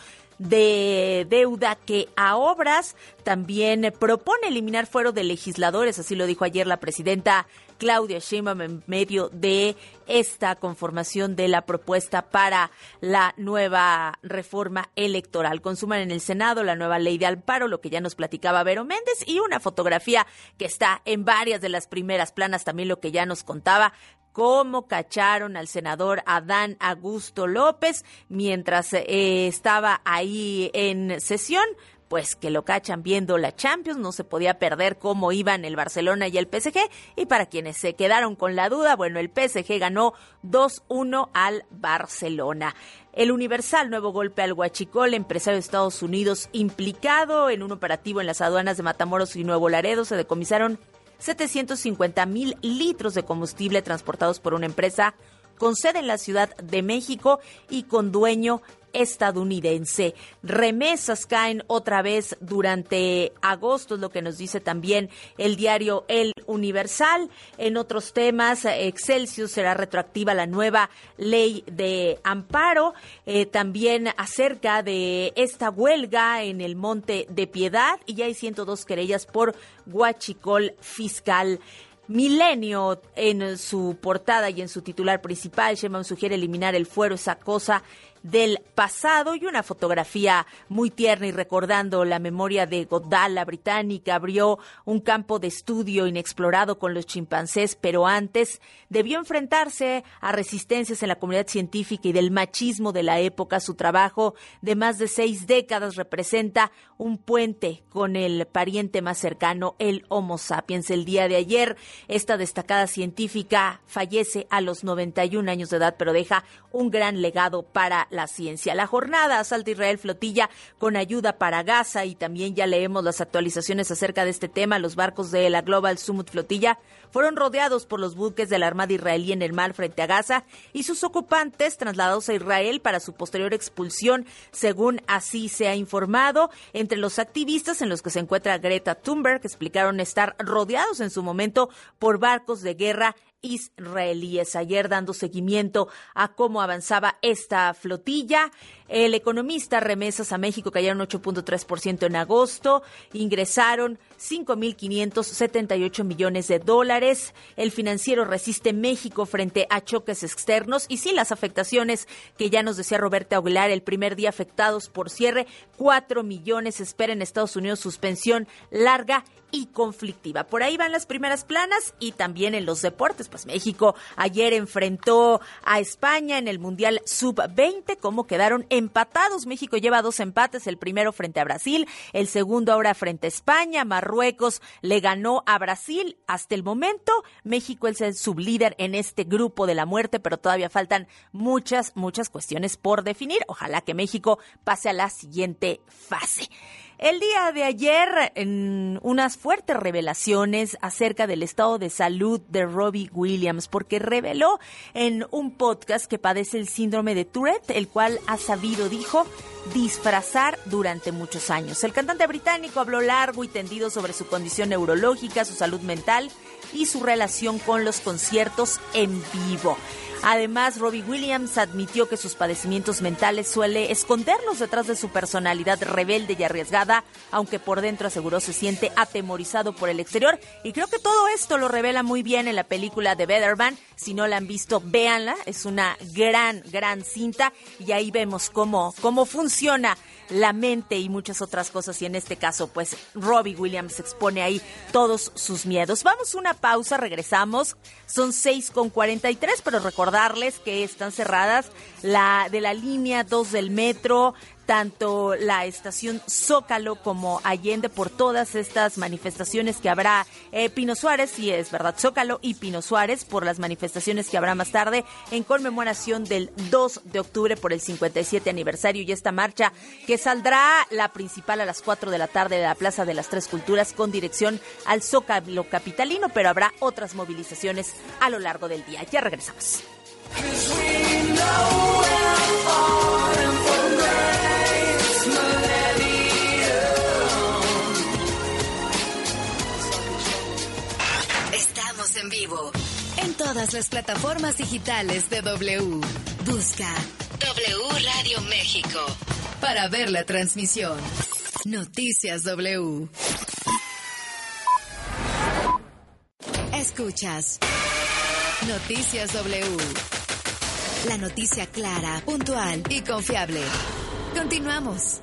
de deuda que a obras. También propone eliminar fuero de legisladores, así lo dijo ayer la presidenta Claudia Sheinbaum en medio de esta conformación de la propuesta para la nueva reforma electoral. Consuman en el Senado la nueva ley de amparo, lo que ya nos platicaba Vero Méndez, y una fotografía que está en varias de las primeras planas, también lo que ya nos contaba, cómo cacharon al senador Adán Augusto López mientras eh, estaba ahí en sesión. Pues que lo cachan viendo la Champions, no se podía perder cómo iban el Barcelona y el P S G, y para quienes se quedaron con la duda, bueno, el P S G ganó dos uno al Barcelona. El Universal, nuevo golpe al huachicol, empresario de Estados Unidos implicado en un operativo en las aduanas de Matamoros y Nuevo Laredo, se decomisaron setecientos cincuenta mil litros de combustible transportados por una empresa con sede en la Ciudad de México y con dueño estadounidense. Remesas caen otra vez durante agosto, es lo que nos dice también el diario El Universal. En otros temas, Excelsior, será retroactiva la nueva ley de amparo. Eh, también acerca de esta huelga en el Monte de Piedad, y ya hay ciento dos querellas por huachicol fiscal. Milenio, en su portada y en su titular principal, Sheinbaum sugiere eliminar el fuero, esa cosa del pasado, y una fotografía muy tierna y recordando la memoria de Goddard, la británica, abrió un campo de estudio inexplorado con los chimpancés, pero antes debió enfrentarse a resistencias en la comunidad científica y del machismo de la época. Su trabajo de más de seis décadas representa un puente con el pariente más cercano, el Homo sapiens. El día de ayer, esta destacada científica fallece a los noventa y un años de edad, pero deja un gran legado para la ciencia. La jornada, asalta Israel flotilla con ayuda para Gaza, y también ya leemos las actualizaciones acerca de este tema. Los barcos de la Global Summit Flotilla fueron rodeados por los buques de la Armada israelí en el mar frente a Gaza y sus ocupantes trasladados a Israel para su posterior expulsión, según así se ha informado. Entre los activistas, en los que se encuentra Greta Thunberg, explicaron estar rodeados en su momento por barcos de guerra israelíes. Ayer, dando seguimiento a cómo avanzaba esta flotilla, el economista, remesas a México cayeron ocho punto tres por ciento en agosto, ingresaron cinco mil quinientos setenta y ocho millones de dólares. El Financiero, resiste México frente a choques externos, y sí, las afectaciones que ya nos decía Roberta Aguilar, el primer día afectados por cierre, cuatro millones, espera en Estados Unidos suspensión larga y conflictiva. Por ahí van las primeras planas. Y también en los deportes, pues México ayer enfrentó a España en el Mundial sub veinte, como quedaron empatados. México lleva dos empates, el primero frente a Brasil, el segundo ahora frente a España. Marruecos le ganó a Brasil. Hasta el momento, México es el sublíder en este grupo de la muerte, pero todavía faltan muchas, muchas cuestiones por definir. Ojalá que México pase a la siguiente fase. El día de ayer, en unas fuertes revelaciones acerca del estado de salud de Robbie Williams, porque reveló en un podcast que padece el síndrome de Tourette, el cual ha sabido, dijo, disfrazar durante muchos años. El cantante británico habló largo y tendido sobre su condición neurológica, su salud mental y su relación con los conciertos en vivo. Además, Robbie Williams admitió que sus padecimientos mentales suele esconderlos detrás de su personalidad rebelde y arriesgada, aunque por dentro, aseguró, se siente atemorizado por el exterior. Y creo que todo esto lo revela muy bien en la película The Better Man. Si no la han visto, véanla. Es una gran, gran cinta, y ahí vemos cómo, cómo funciona la mente y muchas otras cosas, y en este caso, pues, Robbie Williams expone ahí todos sus miedos. Vamos a una pausa, regresamos. Son seis con cuarenta y tres, pero recordarles que están cerradas la de la línea dos del metro, tanto la estación Zócalo como Allende, por todas estas manifestaciones que habrá. eh, Pino Suárez, sí es verdad, Zócalo y Pino Suárez, por las manifestaciones que habrá más tarde en conmemoración del dos de octubre por el cincuenta y siete aniversario, y esta marcha que saldrá la principal a las cuatro de la tarde de la Plaza de las Tres Culturas con dirección al Zócalo capitalino, pero habrá otras movilizaciones a lo largo del día. Ya regresamos. en vivo. En todas las plataformas digitales de W. Busca W Radio México para ver la transmisión. Noticias W. Escuchas Noticias W. La noticia clara, puntual y confiable. Continuamos.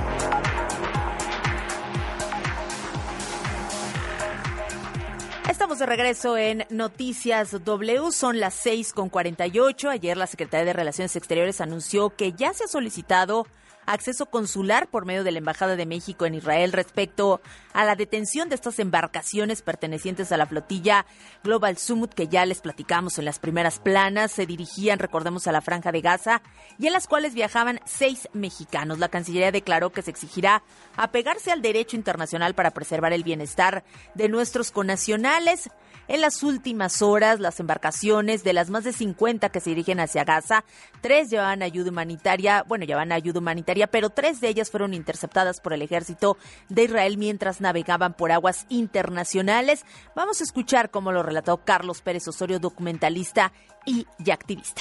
Estamos de regreso en Noticias W, son las seis con cuarenta y ocho. Ayer la Secretaría de Relaciones Exteriores anunció que ya se ha solicitado acceso consular por medio de la Embajada de México en Israel respecto a la detención de estas embarcaciones pertenecientes a la flotilla Global Summit, que ya les platicamos en las primeras planas. Se dirigían, recordemos, a la Franja de Gaza y en las cuales viajaban seis mexicanos. La Cancillería declaró que se exigirá apegarse al derecho internacional para preservar el bienestar de nuestros connacionales. En las últimas horas, las embarcaciones de las más de cincuenta que se dirigen hacia Gaza, tres llevaban ayuda humanitaria, bueno, llevaban ayuda humanitaria, pero tres de ellas fueron interceptadas por el ejército de Israel mientras navegaban por aguas internacionales. Vamos a escuchar cómo lo relató Carlos Pérez Osorio, documentalista y, y activista.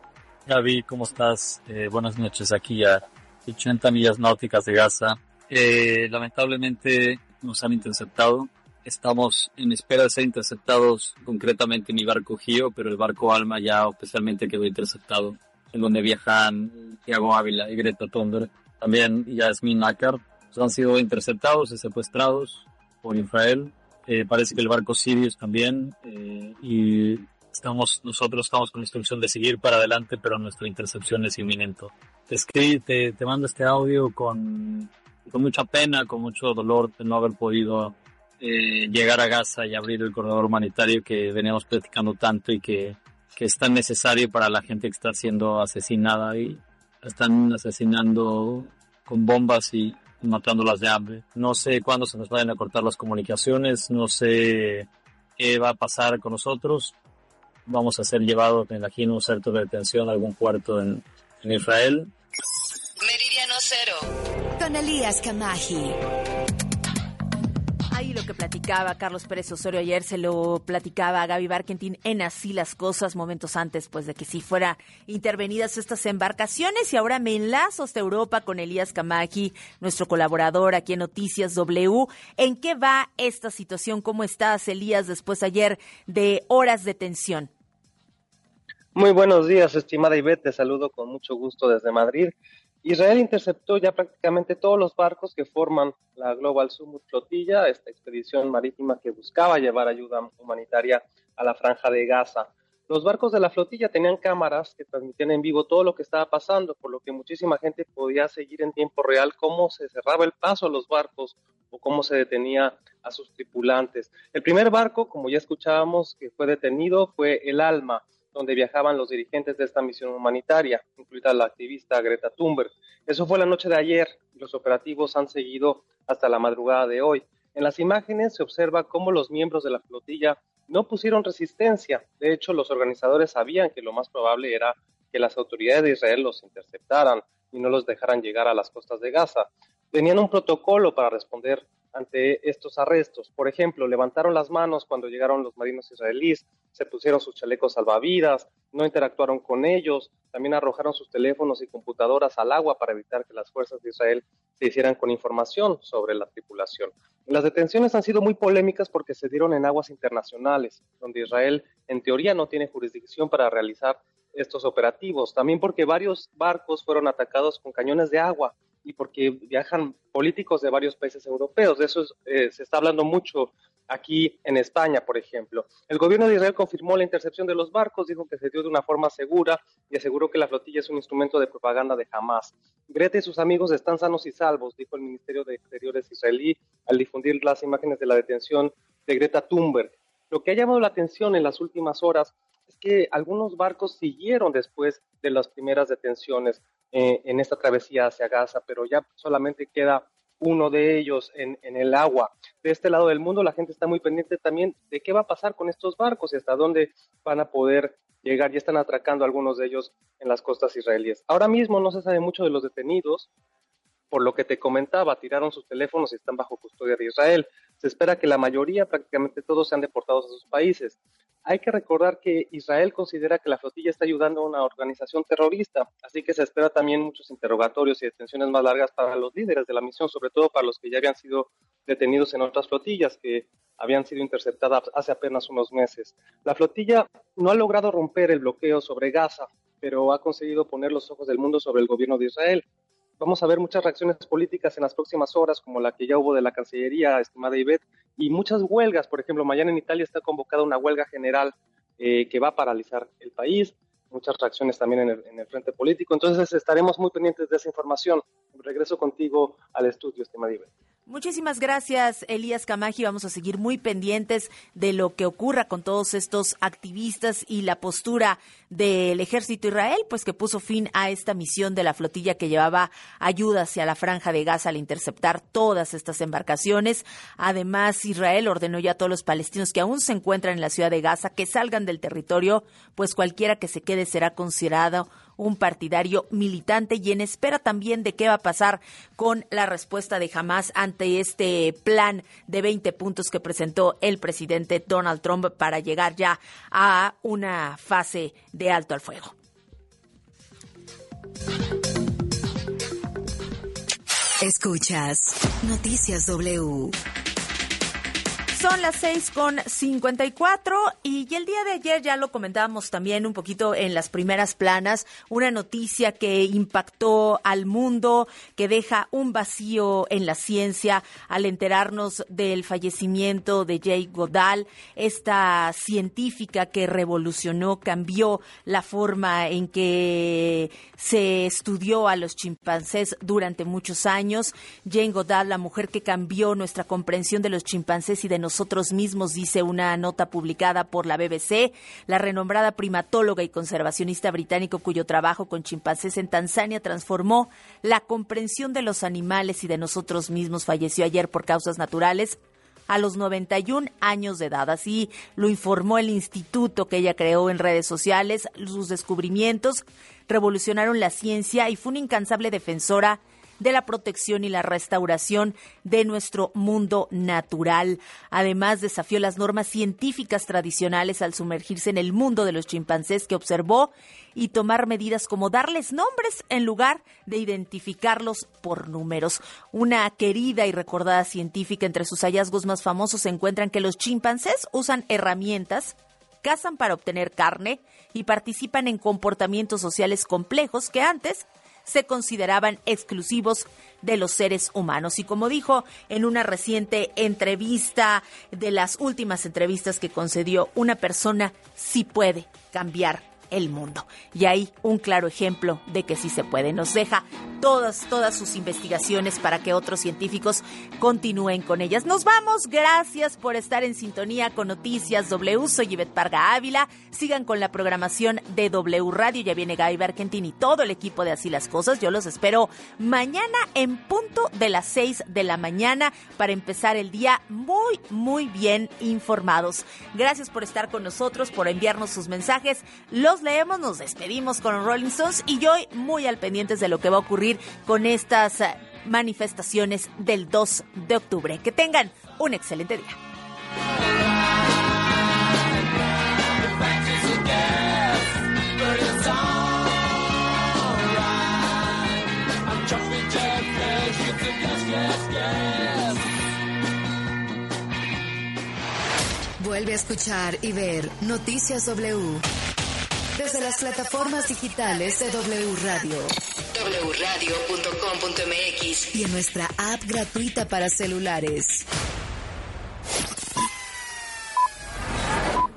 Gaby, ¿cómo estás? Eh, buenas noches, aquí a ochenta millas náuticas de Gaza. Eh, lamentablemente nos han interceptado. Estamos en espera de ser interceptados, concretamente mi barco Gio, pero el barco Alma ya oficialmente quedó interceptado, en donde viajan Thiago Ávila y Greta Thunberg. También Yasmin Nakar han sido interceptados y secuestrados por Israel. Eh, parece que el barco Sirius también. Eh, y estamos nosotros estamos con la instrucción de seguir para adelante, pero nuestra intercepción es inminente. Te, escribí, te, te mando este audio con, con mucha pena, con mucho dolor de no haber podido Eh, llegar a Gaza y abrir el corredor humanitario que veníamos platicando tanto y que, que es tan necesario para la gente que está siendo asesinada y están asesinando con bombas y matándolas de hambre. No sé cuándo se nos vayan a cortar las comunicaciones, no sé qué va a pasar con nosotros. Vamos a ser llevados, me imagino, un centro de detención a algún puerto en, en Israel. Meridiano Cero, con Elías Kamaji. Ahí lo que platicaba Carlos Pérez Osorio ayer se lo platicaba a Gaby Barkentin en Así las Cosas, momentos antes pues de que sí fueran intervenidas estas embarcaciones. Y ahora me enlazo hasta Europa con Elías Kamaji, nuestro colaborador aquí en Noticias W. ¿En qué va esta situación? ¿Cómo estás, Elías, después ayer de horas de tensión? Muy buenos días, estimada Ivette, te saludo con mucho gusto desde Madrid. Israel interceptó ya prácticamente todos los barcos que forman la Global Summit Flotilla, esta expedición marítima que buscaba llevar ayuda humanitaria a la Franja de Gaza. Los barcos de la flotilla tenían cámaras que transmitían en vivo todo lo que estaba pasando, por lo que muchísima gente podía seguir en tiempo real cómo se cerraba el paso a los barcos o cómo se detenía a sus tripulantes. El primer barco, como ya escuchábamos, que fue detenido fue el Alma, donde viajaban los dirigentes de esta misión humanitaria, incluida la activista Greta Thunberg. Eso fue la noche de ayer y los operativos han seguido hasta la madrugada de hoy. En las imágenes se observa cómo los miembros de la flotilla no pusieron resistencia. De hecho, los organizadores sabían que lo más probable era que las autoridades de Israel los interceptaran y no los dejaran llegar a las costas de Gaza. Tenían un protocolo para responder ante estos arrestos. Por ejemplo, levantaron las manos cuando llegaron los marinos israelíes, se pusieron sus chalecos salvavidas, no interactuaron con ellos, también arrojaron sus teléfonos y computadoras al agua para evitar que las fuerzas de Israel se hicieran con información sobre la tripulación. Las detenciones han sido muy polémicas porque se dieron en aguas internacionales, donde Israel en teoría no tiene jurisdicción para realizar estos operativos, también porque varios barcos fueron atacados con cañones de agua y porque viajan políticos de varios países europeos. De eso es, eh, se está hablando mucho aquí en España, por ejemplo. El gobierno de Israel confirmó la intercepción de los barcos, dijo que se dio de una forma segura y aseguró que la flotilla es un instrumento de propaganda de Hamás. Greta y sus amigos están sanos y salvos, dijo el Ministerio de Exteriores israelí al difundir las imágenes de la detención de Greta Thunberg. Lo que ha llamado la atención en las últimas horas es que algunos barcos siguieron después de las primeras detenciones eh, en esta travesía hacia Gaza, pero ya solamente queda uno de ellos en, en el agua. De este lado del mundo la gente está muy pendiente también de qué va a pasar con estos barcos y hasta dónde van a poder llegar. Ya están atracando algunos de ellos en las costas israelíes. Ahora mismo no se sabe mucho de los detenidos, por lo que te comentaba, tiraron sus teléfonos y están bajo custodia de Israel. Se espera que la mayoría, prácticamente todos, sean deportados a sus países. Hay que recordar que Israel considera que la flotilla está ayudando a una organización terrorista, así que se espera también muchos interrogatorios y detenciones más largas para los líderes de la misión, sobre todo para los que ya habían sido detenidos en otras flotillas que habían sido interceptadas hace apenas unos meses. La flotilla no ha logrado romper el bloqueo sobre Gaza, pero ha conseguido poner los ojos del mundo sobre el gobierno de Israel. Vamos a ver muchas reacciones políticas en las próximas horas, como la que ya hubo de la Cancillería, estimada Ivette, y muchas huelgas. Por ejemplo, mañana en Italia está convocada una huelga general eh, que va a paralizar el país. Muchas reacciones también en el, en el frente político. Entonces estaremos muy pendientes de esa información. Regreso contigo al estudio, estimada Ivette. Muchísimas gracias, Elías Camaji. Vamos a seguir muy pendientes de lo que ocurra con todos estos activistas y la postura del ejército Israel, pues que puso fin a esta misión de la flotilla que llevaba ayuda hacia la Franja de Gaza al interceptar todas estas embarcaciones. Además, Israel ordenó ya a todos los palestinos que aún se encuentran en la ciudad de Gaza que salgan del territorio, pues cualquiera que se quede será considerado un partidario militante, y en espera también de qué va a pasar con la respuesta de Hamás ante este plan de veinte puntos que presentó el presidente Donald Trump para llegar ya a una fase de alto al fuego. Escuchas Noticias W. Son las seis con cincuenta y cuatro y el día de ayer ya lo comentábamos también un poquito en las primeras planas, una noticia que impactó al mundo, que deja un vacío en la ciencia al enterarnos del fallecimiento de Jane Goodall, esta científica que revolucionó, cambió la forma en que se estudió a los chimpancés durante muchos años. Jane Goodall, la mujer que cambió nuestra comprensión de los chimpancés y de nosotros nosotros mismos, dice una nota publicada por la B B C. La renombrada primatóloga y conservacionista británico, cuyo trabajo con chimpancés en Tanzania transformó la comprensión de los animales y de nosotros mismos, falleció ayer por causas naturales a los noventa y un años de edad. Así lo informó el instituto que ella creó en redes sociales. Sus descubrimientos revolucionaron la ciencia y fue una incansable defensora de la protección y la restauración de nuestro mundo natural. Además, desafió las normas científicas tradicionales al sumergirse en el mundo de los chimpancés que observó y tomar medidas como darles nombres en lugar de identificarlos por números. Una querida y recordada científica, entre sus hallazgos más famosos se encuentran que los chimpancés usan herramientas, cazan para obtener carne y participan en comportamientos sociales complejos que antes se consideraban exclusivos de los seres humanos. Y como dijo en una reciente entrevista, de las últimas entrevistas que concedió, una persona sí puede cambiar el mundo. Y ahí un claro ejemplo de que sí se puede. Nos deja todas, todas sus investigaciones para que otros científicos continúen con ellas. Nos vamos. Gracias por estar en sintonía con Noticias W. Soy Ivette Parga Ávila. Sigan con la programación de W Radio. Ya viene Gaby Argentina y todo el equipo de Así las Cosas. Yo los espero mañana en punto de las seis de la mañana para empezar el día muy, muy bien informados. Gracias por estar con nosotros, por enviarnos sus mensajes. Los leemos, nos despedimos con los Rolling Stones y hoy muy al pendientes de lo que va a ocurrir con estas uh, manifestaciones del dos de octubre. Que tengan un excelente día. Vuelve a escuchar y ver Noticias W desde las plataformas digitales de W Radio, doble u radio punto com punto m x y en nuestra app gratuita para celulares.